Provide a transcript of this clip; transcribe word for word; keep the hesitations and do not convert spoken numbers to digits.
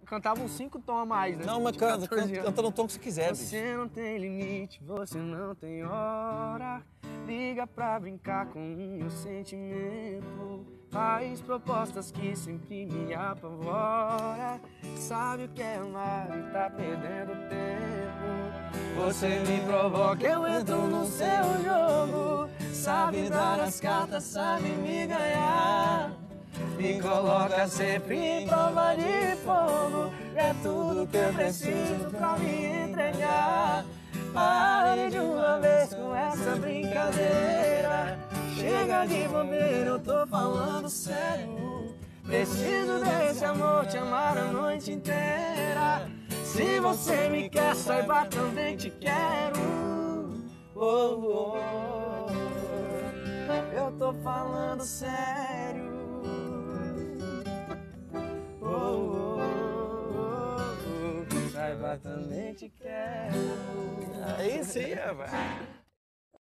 cantava uns cinco tons a mais, né? Não, mas canta, quatorze canta, anos. canta no tom que você quiser, bicho. Você não tem limite, você não tem hora. Liga pra brincar com o meu sentimento. Faz propostas que sempre me apavora. Sabe o que é amar e tá perdendo tempo. Você me provoca, eu entro no seu jogo. Sabe dar as cartas, sabe me ganhar. Me coloca sempre em prova de fogo. É tudo que eu preciso pra me entregar. Pare de uma vez com essa brincadeira. Chega de bobeira, eu tô falando sério. Preciso desse amor, te amar a noite inteira. Se você me quer, saiba também te quero. Oh, oh, oh. Eu tô falando sério. Oh, oh, oh, oh. Saiba também te quero. É isso aí, rapaz.